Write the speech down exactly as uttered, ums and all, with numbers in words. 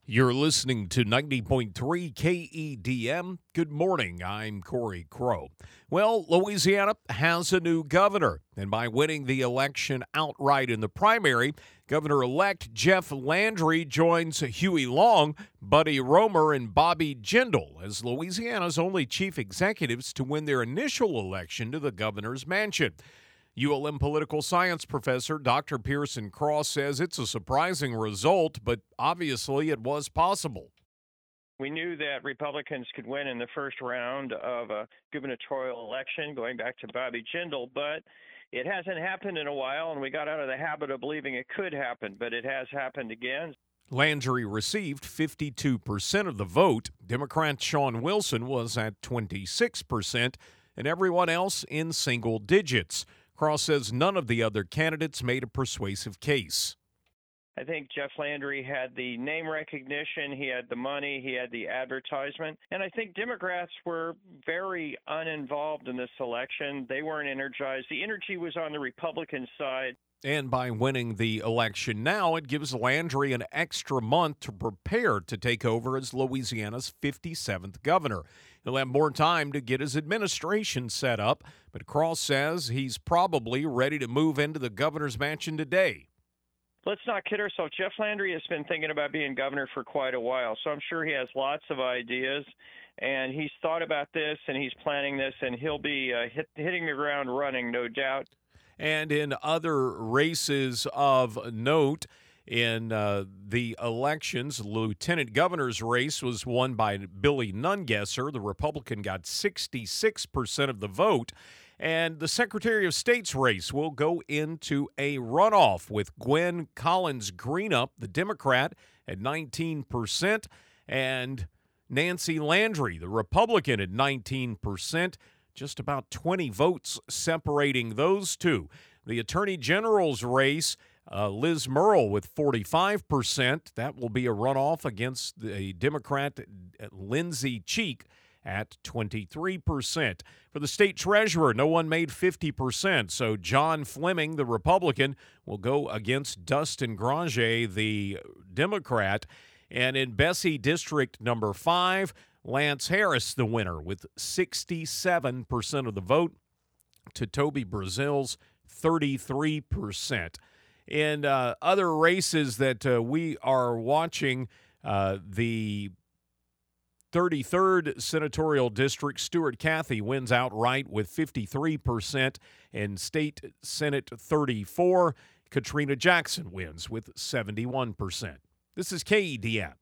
You're listening to ninety point three K E D M. Good morning. I'm Corey Crow. Well, Louisiana has a new governor, and by winning the election outright in the primary, Governor-elect Jeff Landry joins Huey Long, Buddy Roemer, and Bobby Jindal as Louisiana's only chief executives to win their initial election to the governor's mansion. U L M political science professor Doctor Pearson Cross says it's a surprising result, but obviously it was possible. We knew that Republicans could win in the first round of a gubernatorial election, going back to Bobby Jindal, but it hasn't happened in a while, and we got out of the habit of believing it could happen, but it has happened again. Landry received fifty-two percent of the vote. Democrat Shawn Wilson was at twenty-six percent, and everyone else in single digits. Cross says none of the other candidates made a persuasive case. I think Jeff Landry had the name recognition, he had the money, he had the advertisement, and I think Democrats were very uninvolved in this election. They weren't energized. The energy was on the Republican side. And by winning the election now, it gives Landry an extra month to prepare to take over as Louisiana's fifty-seventh governor. He'll have more time to get his administration set up, but Cross says he's probably ready to move into the governor's mansion today. Let's not kid ourselves. Jeff Landry has been thinking about being governor for quite a while, so I'm sure he has lots of ideas, and he's thought about this, and he's planning this, and he'll be uh, hit, hitting the ground running, no doubt. And in other races of note, in uh, the elections, lieutenant governor's race was won by Billy Nungesser. The Republican got sixty-six percent of the vote. And the Secretary of State's race will go into a runoff with Gwen Collins Greenup, the Democrat, at nineteen percent, and Nancy Landry, the Republican, at nineteen percent. Just about twenty votes separating those two. The Attorney General's race, uh, Liz Murrill with forty-five percent. That will be a runoff against the Democrat Lindsey Cheek at twenty-three percent. For the state treasurer, no one made fifty percent, so John Fleming, the Republican, will go against Dustin Granger, the Democrat. And in Bessie District number five, Lance Harris, the winner, with sixty-seven percent of the vote to Toby Brazil's thirty-three percent. In uh, other races that uh, we are watching, uh, the thirty-third Senatorial District, Stuart Cathy wins outright with fifty-three percent. In State Senate thirty-four, Katrina Jackson wins with seventy-one percent. This is K E D M.